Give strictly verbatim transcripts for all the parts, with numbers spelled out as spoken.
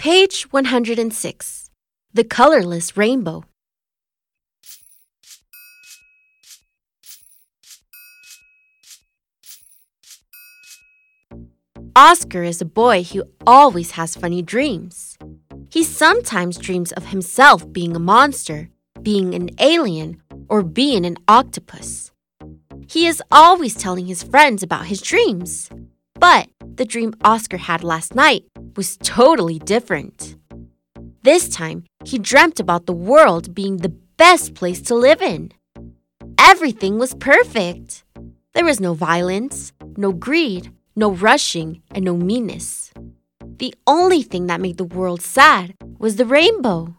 Page one hundred six. The Colorless Rainbow. Oscar is a boy who always has funny dreams. He sometimes dreams of himself being a monster, being an alien, or being an octopus. He is always telling his friends about his dreams. But the dream Oscar had last night was totally different. This time, he dreamt about the world being the best place to live in. Everything was perfect. There was no violence, no greed, no rushing, and no meanness. The only thing that made the world sad was the rainbow.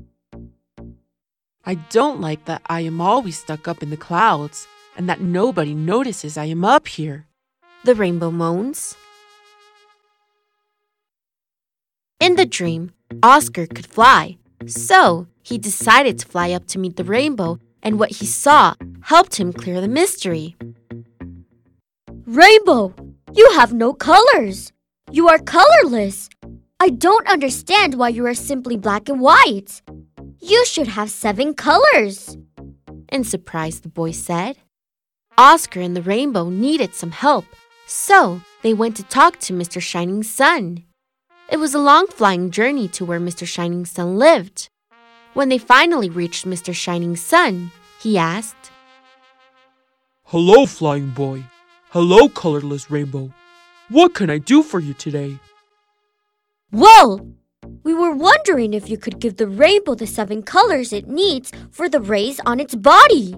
I don't like that I am always stuck up in the clouds and that nobody notices I am up here, the rainbow moans. In the dream, Oscar could fly, so he decided to fly up to meet the rainbow, and what he saw helped him clear the mystery. Rainbow, you have no colors. You are colorless. I don't understand why you are simply black and white. You should have seven colors. In surprise, the boy said. Oscar and the rainbow needed some help, so they went to talk to Mister Shining Sun. It was a long flying journey to where Mister Shining Sun lived. When they finally reached Mister Shining Sun, he asked, "Hello, flying boy. Hello, colorless rainbow. What can I do for you today?" Well, we were wondering if you could give the rainbow the seven colors it needs for the rays on its body.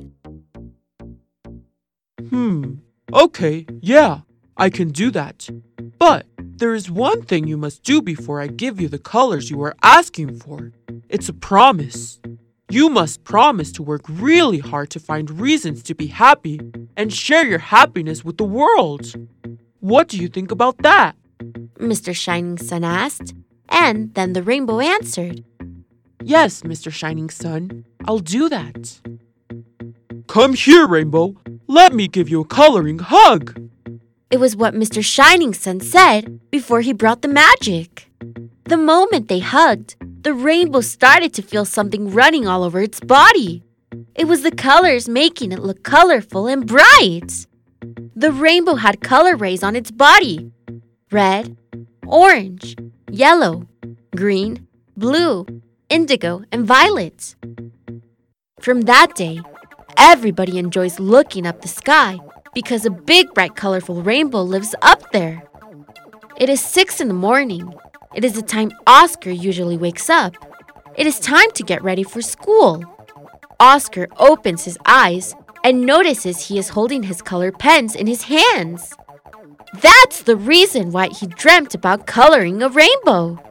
Hmm, okay, yeah, I can do that. But there is one thing you must do before I give you the colors you are asking for. It's a promise. You must promise to work really hard to find reasons to be happy and share your happiness with the world. What do you think about that? Mister Shining Sun asked, and then the rainbow answered. Yes, Mister Shining Sun, I'll do that. Come here, Rainbow. Let me give you a coloring hug. It was what Mister Shining Sun said before he brought the magic. The moment they hugged, the rainbow started to feel something running all over its body. It was the colors making it look colorful and bright. The rainbow had color rays on its body: red, orange, yellow, green, blue, indigo, and violet. From that day, everybody enjoys looking up the sky because a big, bright, colorful rainbow lives up there. It is six in the morning. It is the time Oscar usually wakes up. It is time to get ready for school. Oscar opens his eyes and notices he is holding his colored pens in his hands. That's the reason why he dreamt about coloring a rainbow.